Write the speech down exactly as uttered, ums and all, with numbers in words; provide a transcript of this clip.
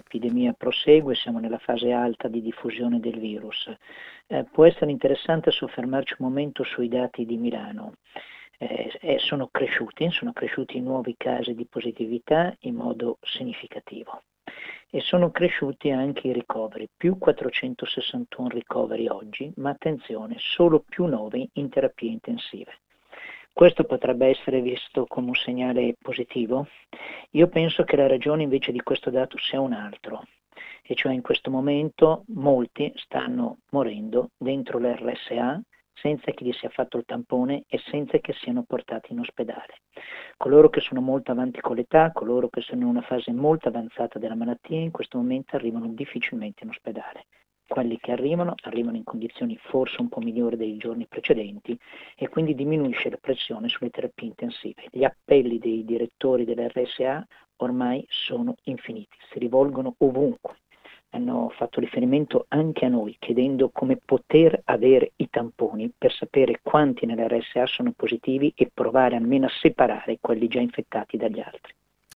l'epidemia prosegue, siamo nella fase alta di diffusione del virus. Eh, può essere interessante soffermarci un momento sui dati di Milano. Eh, eh, sono cresciuti, sono cresciuti i nuovi casi di positività in modo significativo e sono cresciuti anche i ricoveri, più quattrocentosessantuno ricoveri oggi, ma attenzione, solo più nove in terapie intensive. Questo potrebbe essere visto come un segnale positivo? Io penso che la ragione invece di questo dato sia un altro, e cioè in questo momento molti stanno morendo dentro l'R S A senza che gli sia fatto il tampone e senza che siano portati in ospedale. Coloro che sono molto avanti con l'età, coloro che sono in una fase molto avanzata della malattia, in questo momento arrivano difficilmente in ospedale. Quelli che arrivano, arrivano in condizioni forse un po' migliori dei giorni precedenti e quindi diminuisce la pressione sulle terapie intensive. Gli appelli dei direttori dell'R S A ormai sono infiniti, si rivolgono ovunque. Hanno fatto riferimento anche a noi, chiedendo come poter avere i tamponi per sapere quanti nell'R S A sono positivi e provare almeno a separare quelli già infettati dagli altri.